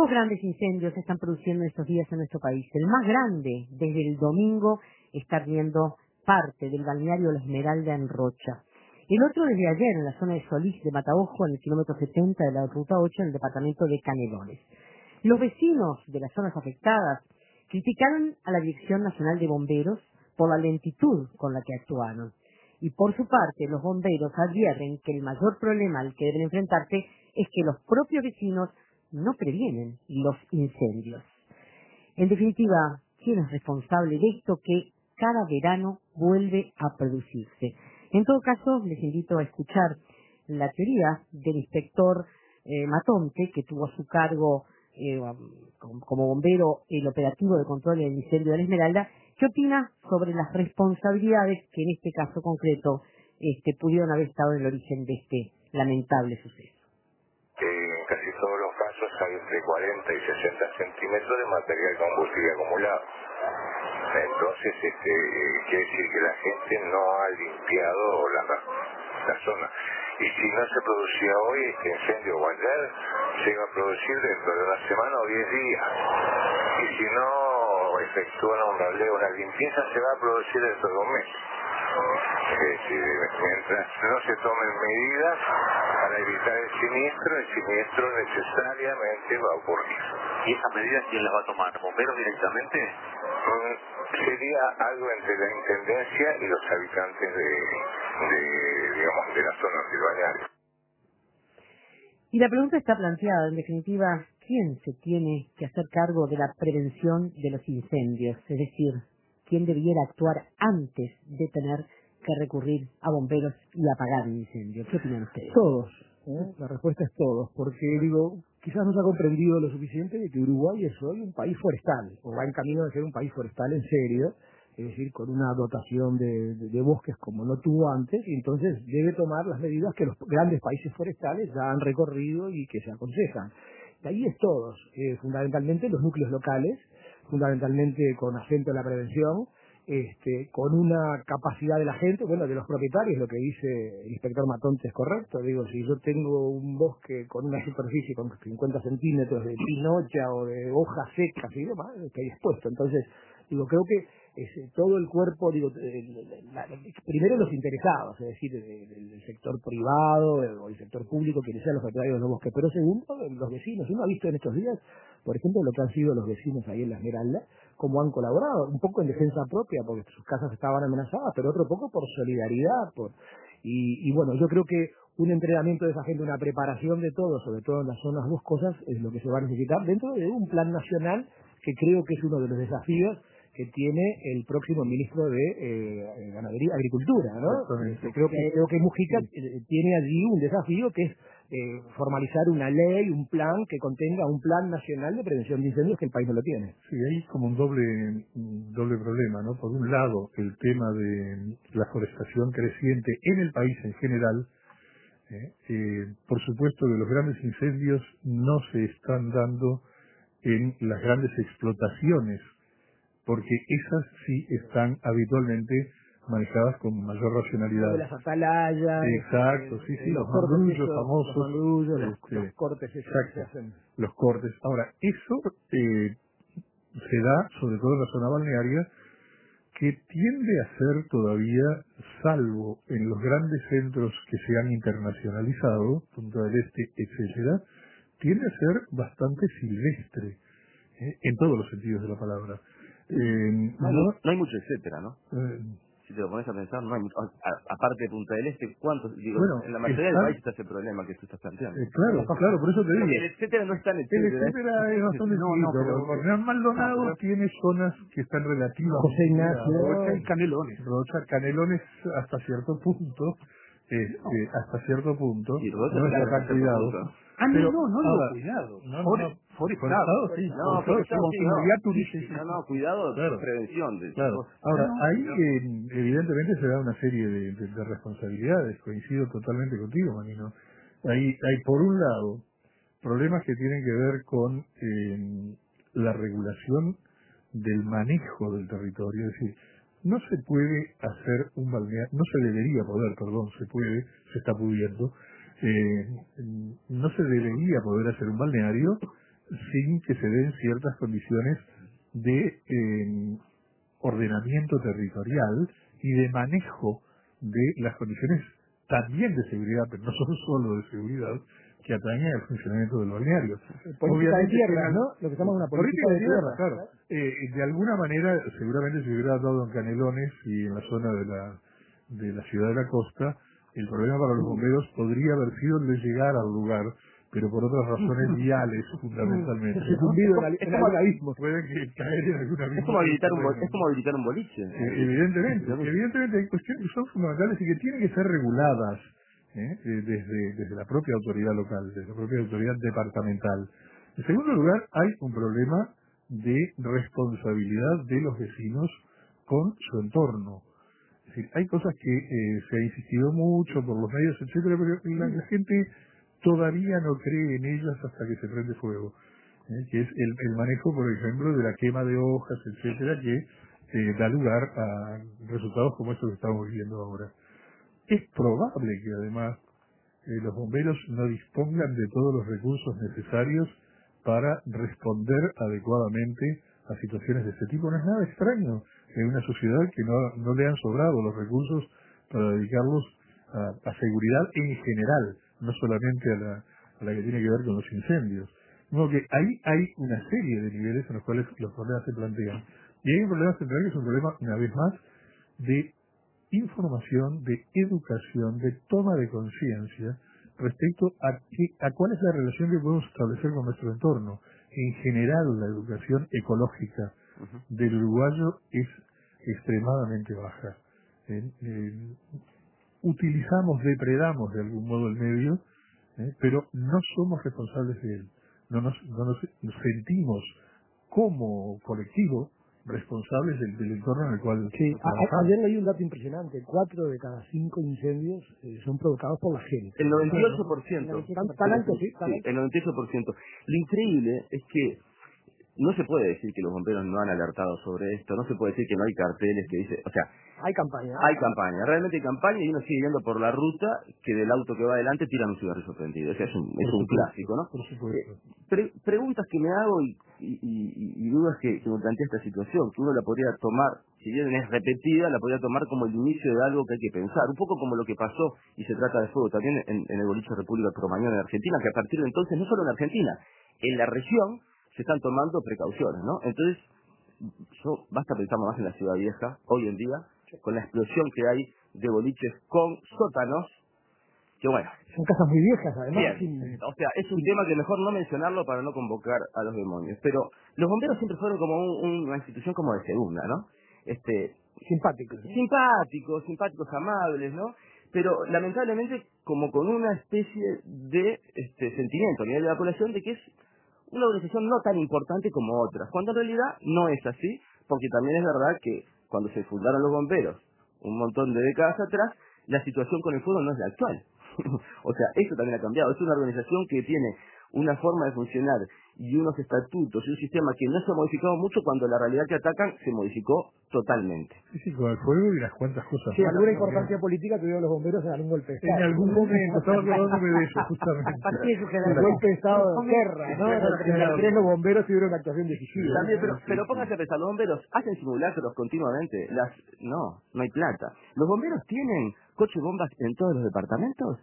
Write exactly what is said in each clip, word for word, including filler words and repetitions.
Dos grandes incendios se están produciendo estos días en nuestro país. El más grande, desde el domingo, está ardiendo parte del balneario La Esmeralda en Rocha. El otro desde ayer en la zona de Solís de Mataojo, en el kilómetro setenta de la ruta ocho, en el departamento de Canelones. Los vecinos de las zonas afectadas criticaron a la Dirección Nacional de Bomberos por la lentitud con la que actuaron. Y por su parte, los bomberos advierten que el mayor problema al que deben enfrentarse es que los propios vecinos no previenen los incendios. En definitiva, ¿quién es responsable de esto que cada verano vuelve a producirse? En todo caso, les invito a escuchar la teoría del inspector eh, Matonte, que tuvo a su cargo eh, como bombero el operativo de control del incendio de La Esmeralda. ¿Qué opina sobre las responsabilidades que en este caso concreto este, pudieron haber estado en el origen de este lamentable suceso? En casi todos los casos hay entre cuarenta y sesenta centímetros de material combustible acumulado. Entonces, este, quiere decir que la gente no ha limpiado la, la zona. Y si no se producía hoy este incendio o ayer, se iba a producir dentro de una semana o diez días. Y si no efectúan un raleo, una limpieza, se va a producir dentro de un mes. Es decir, mientras no se tomen medidas para evitar el siniestro, el siniestro necesariamente va a ocurrir. ¿Y esas medidas quién las va a tomar? ¿Bomberos directamente? Mm, sería algo entre la Intendencia y los habitantes de, de digamos, de la zona del balneario. Y la pregunta está planteada, en definitiva, ¿quién se tiene que hacer cargo de la prevención de los incendios? Es decir, ¿quién debiera actuar antes de tener que recurrir a bomberos y apagar un incendio? ¿Qué opinan ustedes? Todos. ¿eh? La respuesta es todos, porque digo, quizás no se ha comprendido lo suficiente de que Uruguay es hoy un país forestal, o va en camino de ser un país forestal en serio, es decir, con una dotación de, de, de bosques como no tuvo antes, y entonces debe tomar las medidas que los grandes países forestales ya han recorrido y que se aconsejan. De ahí es todos, eh, fundamentalmente los núcleos locales, fundamentalmente con acento en la prevención, este, con una capacidad de la gente, bueno, de los propietarios, lo que dice el inspector Matonte es correcto. Digo, si yo tengo un bosque con una superficie con cincuenta centímetros de pinocha o de hojas secas y demás, que hay expuesto. Entonces, digo, creo que es, todo el cuerpo, digo, la, la, primero los interesados, es decir, el, el sector privado o el sector público, quienes sean los propietarios de los bosques, pero segundo, los vecinos. Uno ha visto en estos días, por ejemplo, lo que han sido los vecinos ahí en La Esmeralda, cómo han colaborado, un poco en defensa propia, porque sus casas estaban amenazadas, pero otro poco por solidaridad, por y, y bueno, yo creo que un entrenamiento de esa gente, una preparación de todo, sobre todo en las zonas boscosas, es lo que se va a necesitar dentro de un plan nacional que creo que es uno de los desafíos que tiene el próximo ministro de eh, Ganadería, Agricultura, ¿no? Este, creo que creo que Mujica eh, tiene allí un desafío que es eh, formalizar una ley, un plan que contenga un plan nacional de prevención de incendios, que el país no lo tiene. Sí, hay como un doble un doble problema, ¿no? Por un lado, el tema de la forestación creciente en el país en general. Eh, eh, por supuesto que los grandes incendios no se están dando en las grandes explotaciones, porque esas sí están habitualmente manejadas con mayor racionalidad. De las atalayas. Exacto, sí, sí, los, los mandullos famosos. Los mandullos, este, los, los cortes esos que se hacen. Los cortes. Ahora, eso eh, se da, sobre todo en la zona balnearia, que tiende a ser todavía, salvo en los grandes centros que se han internacionalizado, Punta del Este, etcétera, tiende a ser bastante silvestre, eh, en todos los sentidos de la palabra. Eh, no, no, no hay mucho etcétera, ¿no? Eh, si te lo pones a pensar, no hay mucho. A, aparte de Punta del Este, ¿cuántos? Digo, bueno, en la mayoría está, del país está ese problema que tú estás planteando. Eh, claro, claro, por eso te digo. El etcétera no es tan etcétera. El etcétera es bastante no, no, pero Hernán Maldonado no, tiene zonas que están relativas. José Ignacio. Rocha y Canelones. Rocha, Canelones hasta cierto punto. Este, no. Hasta cierto punto. Y Rocha no es claro, sacar cuidado. Ah, pero, no, no, no, ahora, cuidado. No, For, no, forestado, sí. No, forestado, sí, seguridad no. turística. No, no, cuidado, claro. prevención. De claro. Ahora, no, ahí no. Eh, evidentemente se da una serie de, de, de responsabilidades. Coincido totalmente contigo, Manino. Ahí hay, por un lado, problemas que tienen que ver con eh, la regulación del manejo del territorio. Es decir, no se puede hacer un balneario, no se debería poder, perdón, se puede, se está pudiendo, eh, no se debería poder hacer un balneario sin que se den ciertas condiciones de eh, ordenamiento territorial y de manejo de las condiciones también de seguridad, pero no son solo de seguridad, que atañen al funcionamiento del balneario. Política de tierra, ¿no? Lo que llamamos una política, política de, de tierra, claro. Eh, de alguna manera, seguramente se hubiera dado en Canelones y en la zona de la, de la ciudad de la costa, el problema para los bomberos podría haber sido el de llegar al lugar, pero por otras razones viales, fundamentalmente. ¿No? Sucumbido en, en algún abismo. Pueden caer en algún abismo. Es como habilitar un, es como habilitar un boliche. Eh, evidentemente, evidentemente hay cuestiones que son fundamentales y que tienen que ser reguladas ¿eh? desde, desde la propia autoridad local, desde la propia autoridad departamental. En segundo lugar, hay un problema de responsabilidad de los vecinos con su entorno. Es decir, hay cosas que eh, se ha insistido mucho por los medios, etcétera, pero la, la gente todavía no cree en ellas hasta que se prende fuego, ¿eh? que es el, el manejo, por ejemplo, de la quema de hojas, etcétera, que eh, da lugar a resultados como estos que estamos viviendo ahora. Es probable que además eh, los bomberos no dispongan de todos los recursos necesarios para responder adecuadamente a situaciones de este tipo. No es nada extraño en una sociedad que no, no le han sobrado los recursos para dedicarlos a, a seguridad en general, no solamente a la, a la que tiene que ver con los incendios. Como que ahí hay una serie de niveles en los cuales los problemas se plantean. Y hay un problema central que es un problema, una vez más, de información, de educación, de toma de conciencia respecto a, que, a cuál es la relación que podemos establecer con nuestro entorno. En general, la educación ecológica uh-huh. del uruguayo es extremadamente baja. ¿eh? Eh, utilizamos, depredamos de algún modo el medio, ¿eh? pero no somos responsables de él. No nos, no nos, nos sentimos como colectivo responsables del, del entorno en el cual sí, a, ayer leí un dato impresionante: cuatro de cada cinco incendios eh, son provocados por la gente. El noventa y ocho por ciento. Tan alto, sí, sí, el noventa y ocho por ciento. Lo increíble es que no se puede decir que los bomberos no han alertado sobre esto, no se puede decir que no hay carteles que dicen, o sea, hay campaña. Hay campaña, realmente hay campaña y uno sigue viendo por la ruta que del auto que va adelante tiran un cigarrillo prendido. O sea, es un, es un clásico, ¿no? Por supuesto. Eh, pre preguntas que me hago y, y, y, y dudas que, que me plantea esta situación, que uno la podría tomar, si bien es repetida, la podría tomar como el inicio de algo que hay que pensar. Un poco como lo que pasó, y se trata de fuego también en, en el boliche República Cromañón en Argentina, que a partir de entonces, no solo en Argentina, en la región se están tomando precauciones, ¿no? Entonces, yo basta pensar más en la Ciudad Vieja, hoy en día, con la explosión que hay de boliches con sótanos, que bueno. Son casas muy viejas, además. Bien, sin... o sea, es un sí. tema que mejor no mencionarlo para no convocar a los demonios. Pero los bomberos siempre fueron como un, una institución como de segunda, ¿no? Este, simpáticos. ¿sí? Simpáticos, simpáticos, amables, ¿no? Pero lamentablemente como con una especie de este sentimiento a nivel de la población de que es una organización no tan importante como otras, cuando en realidad no es así, porque también es verdad que cuando se fundaron los bomberos, un montón de décadas atrás, la situación con el fuego no es la actual. O sea, eso también ha cambiado. Es una organización que tiene una forma de funcionar y unos estatutos y un sistema que no se ha modificado mucho cuando la realidad que atacan se modificó totalmente. Sí, sí, con el fuego y las cuantas cosas. Sí, alguna importancia política tuvieron los bomberos en algún golpe de Estado. En algún momento, estaba acordándome de eso, justamente. El golpe de Estado de guerra, ¿no? En el treinta y tres los bomberos tuvieron una actuación decisiva. También, pero, pero póngase a pensar, los bomberos hacen simulacros continuamente. Las No, no hay plata. ¿Los bomberos tienen coche bombas en todos los departamentos?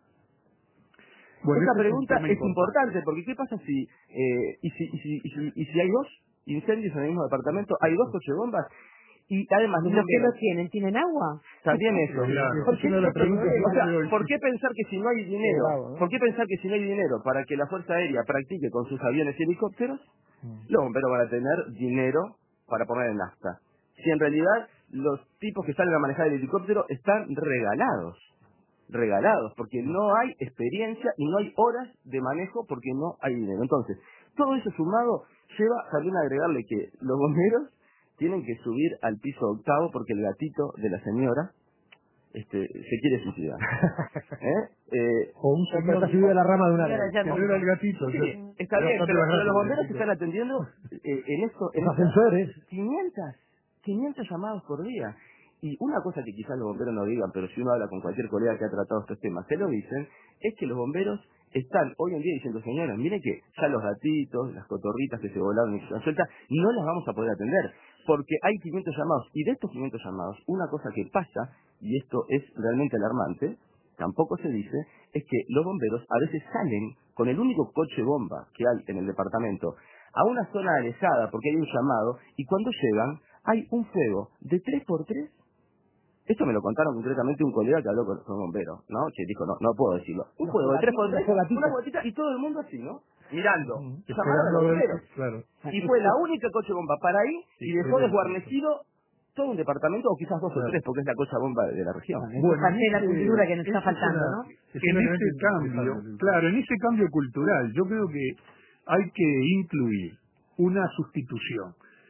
Bueno, esta pregunta es, es importante, porque ¿qué pasa si, eh, y si, y si, y si, y si hay dos incendios en el mismo departamento, hay dos coches bombas? Y además los, los que lo tienen, ¿tienen agua? También eso. Claro, ¿Por, qué, la pregunta o sea, ¿por qué pensar que si no hay dinero, claro, ¿no? por qué pensar que si no hay dinero para que la Fuerza Aérea practique con sus aviones y helicópteros, mm. los bomberos van a tener dinero para poner en nafta? Si en realidad los tipos que salen a manejar el helicóptero están regalados. regalados, porque no hay experiencia y no hay horas de manejo porque no hay dinero. Entonces, todo eso sumado lleva también a agregarle que los bomberos tienen que subir al piso octavo porque el gatito de la señora este, se quiere suicidar. ¿Eh? Eh, o un señor que subió de la rama de una vez. Que no era el gatito. Sí, sí, está bien, pero, pero los bomberos están atendiendo eh, en esto... En los ascensores. quinientos, quinientos llamados por día. Y una cosa que quizás los bomberos no digan, pero si uno habla con cualquier colega que ha tratado estos temas, se lo dicen, es que los bomberos están hoy en día diciendo, señores, miren que ya los gatitos, las cotorritas que se volaron y que están sueltas, no las vamos a poder atender, porque hay quinientos llamados, y de estos quinientos llamados, una cosa que pasa, y esto es realmente alarmante, tampoco se dice, es que los bomberos a veces salen con el único coche bomba que hay en el departamento a una zona alejada porque hay un llamado, y cuando llegan hay un fuego de tres por tres. Esto me lo contaron concretamente un colega que habló con, con bomberos, ¿no? Que dijo, no, no puedo decirlo. Un juego de tres por tres, una gotita y todo el mundo así, ¿no? Mirando. Mm, Llamaron a los bomberos. Claro. Y fue la única coche bomba para ahí y dejó desguarnecido todo un departamento, o quizás dos claro. o tres, porque es la coche bomba de la región. Bueno, bueno es la cultura que nos está faltando, una, ¿no? En ese cambio, claro, en ese cambio cultural, yo creo que hay que incluir una sustitución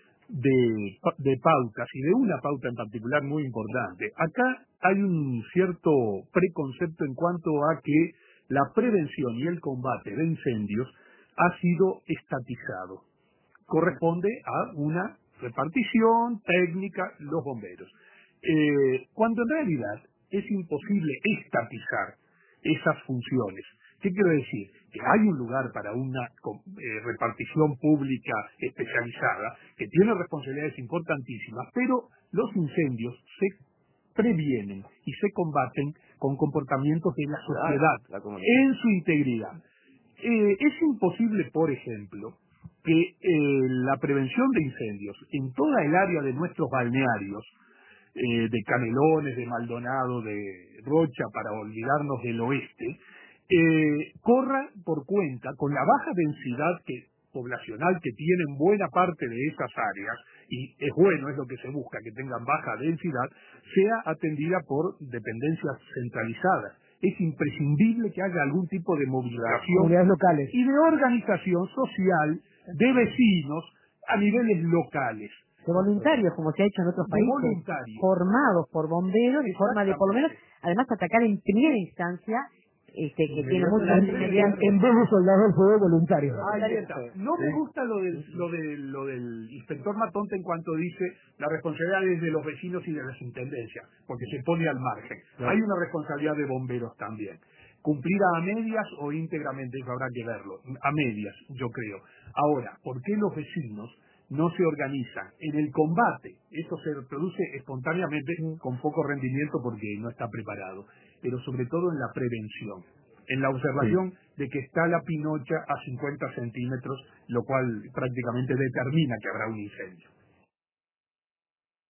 de, de pautas y de una pauta en particular muy importante. Acá hay un cierto preconcepto en cuanto a que la prevención y el combate de incendios ha sido estatizado. Corresponde a una repartición técnica, los bomberos. Eh, cuando en realidad es imposible estatizar esas funciones. ¿Qué quiero decir? Que hay un lugar para una eh, repartición pública especializada que tiene responsabilidades importantísimas, pero los incendios se previenen y se combaten con comportamientos de la sociedad la en su integridad. Eh, es imposible, por ejemplo, que eh, la prevención de incendios en toda el área de nuestros balnearios, eh, de Canelones, de Maldonado, de Rocha, para olvidarnos del oeste, eh, corra por cuenta, con la baja densidad que, poblacional que tienen buena parte de esas áreas, y es bueno, es lo que se busca, que tengan baja densidad, sea atendida por dependencias centralizadas. Es imprescindible que haya algún tipo de movilización locales y de organización social de vecinos a niveles locales. De voluntarios, como se ha hecho en otros países, voluntarios. formados por bomberos, de forma de, por lo menos, además atacar en primera instancia, este, que tiene mucha sensibilidad. En vez de soldados del fuego voluntario. No me gusta lo del, lo, del, lo del inspector Matonte en cuanto dice la responsabilidad es de los vecinos y de las intendencias, porque se pone al margen. Claro. Hay una responsabilidad de bomberos también. Cumplida a medias o íntegramente, eso habrá que verlo. A medias, yo creo. Ahora, ¿por qué los vecinos no se organizan en el combate? Eso se produce espontáneamente con poco rendimiento porque no está preparado, pero sobre todo en la prevención, en la observación sí. de que está la pinocha a cincuenta centímetros, lo cual prácticamente determina que habrá un incendio.